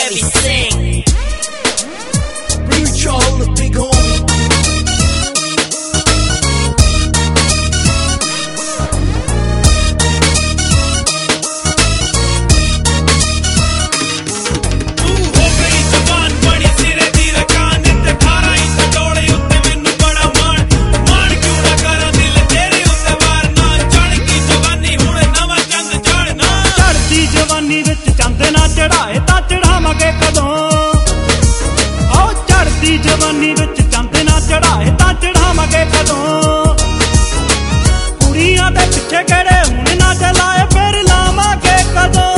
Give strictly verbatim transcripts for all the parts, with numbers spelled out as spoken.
everything. Reach all the big home. चढ़ाए ता चढ़ावांगे कदों ओ चढ़दी जवानी विच चंद ना चढ़ाए ता चढ़ावांगे कदों कुड़ियां दे पिछे केड़े हुण ना चलाए फिर लावांगे कदों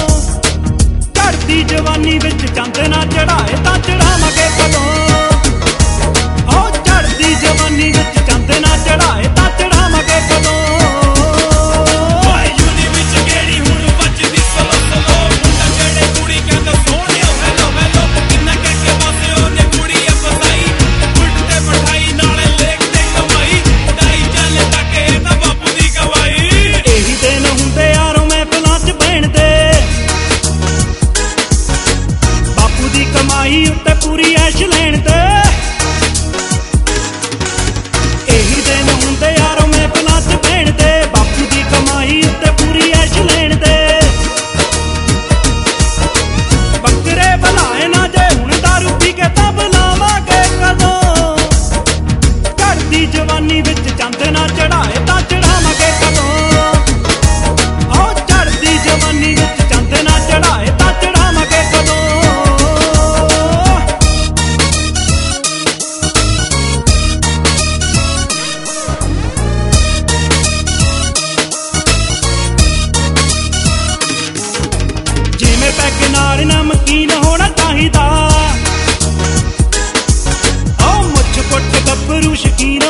चढ़दी जवानी विच चंद ना चढ़ाए ता चढ़ावांगे कदों ओ चढ़दी जवानी विच चंद ना चढ़ाए ता चढ़ावांगे कदों उत्ते पूरी ऐश लैन दे यही दिन हुंदे यारों में पला च बहन दे बापू दी कमाई उत्ते पूरी ऐश लैन दे बकरे बुलाए ना जे हुण दारू पी के तां बुलावांगे कदों चढ़दी जवानी विच चंद ना चढ़ाए तां चढ़ावांगे कदों ओ चढ़दी जवानी विच चंद ना चढ़ाए तां चढ़ावांगे कदों पैग नाल नमकीन होना चाहिदा ओ मुझ कुट गब्बरू शकीन